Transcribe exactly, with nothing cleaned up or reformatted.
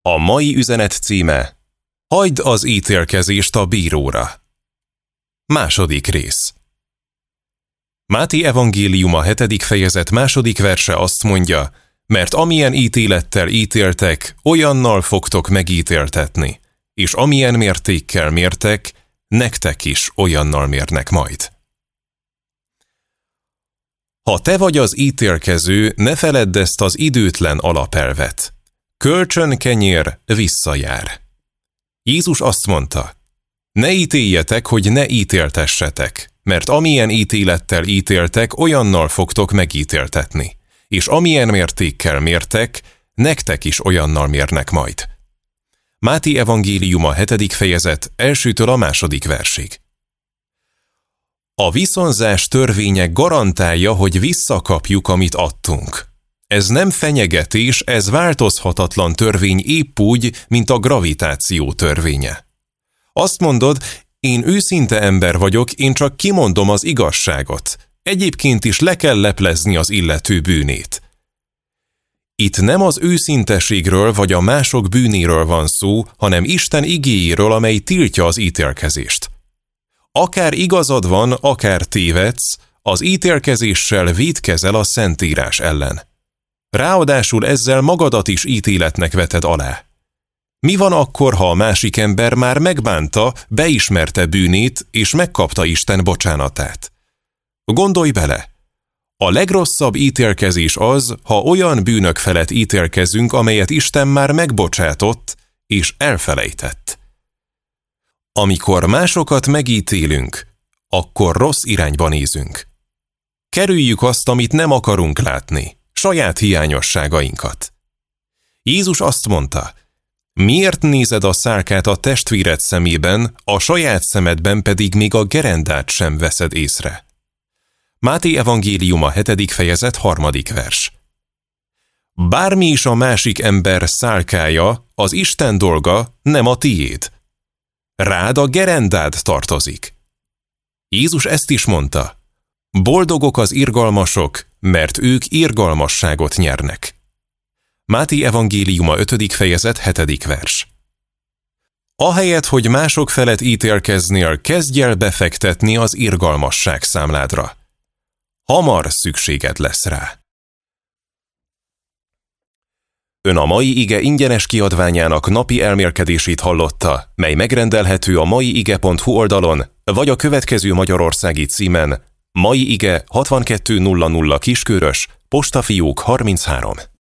A mai üzenet címe: Hagyd az ítélkezést a bíróra. Második rész. Máté evangéliuma hetedik fejezet második verse azt mondja: mert amilyen ítélettel ítéltek, olyannal fogtok megítéltetni, és amilyen mértékkel mértek, nektek is olyannal mérnek majd. Ha te vagy az ítélkező, ne feledd ezt az időtlen alapelvet. Kölcsönkenyér visszajár. Jézus azt mondta: ne ítéljetek, hogy ne ítéltessetek, mert amilyen ítélettel ítéltek, olyannal fogtok megítéltetni, és amilyen mértékkel mértek, nektek is olyannal mérnek majd. Máté evangéliuma hetedik fejezet elsőtől a második versig. A viszonzás törvénye garantálja, hogy visszakapjuk, amit adtunk. Ez nem fenyegetés, ez változhatatlan törvény, épp úgy, mint a gravitáció törvénye. Azt mondod: én őszinte ember vagyok, én csak kimondom az igazságot. Egyébként is le kell leplezni az illető bűnét. Itt nem az őszinteségről vagy a mások bűnéről van szó, hanem Isten igéjéről, amely tiltja az ítélkezést. Akár igazad van, akár tévedsz, az ítélkezéssel vétkezel a Szentírás ellen. Ráadásul ezzel magadat is ítéletnek veted alá. Mi van akkor, ha a másik ember már megbánta, beismerte bűnét, és megkapta Isten bocsánatát? Gondolj bele! A legrosszabb ítélkezés az, ha olyan bűnök felett ítélkezünk, amelyet Isten már megbocsátott és elfelejtett. Amikor másokat megítélünk, akkor rossz irányba nézünk. Kerüljük azt, amit nem akarunk látni, saját hiányosságainkat. Jézus azt mondta: miért nézed a szálkát a testvéred szemében, a saját szemedben pedig még a gerendát sem veszed észre? Máté evangéliuma hetedik fejezet harmadik vers. Bármi is a másik ember szálkája, az Isten dolga, nem a tiéd. Rád a gerendád tartozik. Jézus ezt is mondta: boldogok az irgalmasok, mert ők irgalmasságot nyernek. Máté evangéliuma ötödik fejezet hetedik vers. Ahelyett, hogy mások felett ítélkeznél, kezdj el befektetni az irgalmasság számládra. Hamar szükséged lesz rá. Ön a mai ige ingyenes kiadványának napi elmélkedését hallotta, mely megrendelhető a maiige pont hu oldalon, vagy a következő magyarországi címen: Mai Ige hatvankettő nulla nulla Kiskörös, postafiók harminchárom.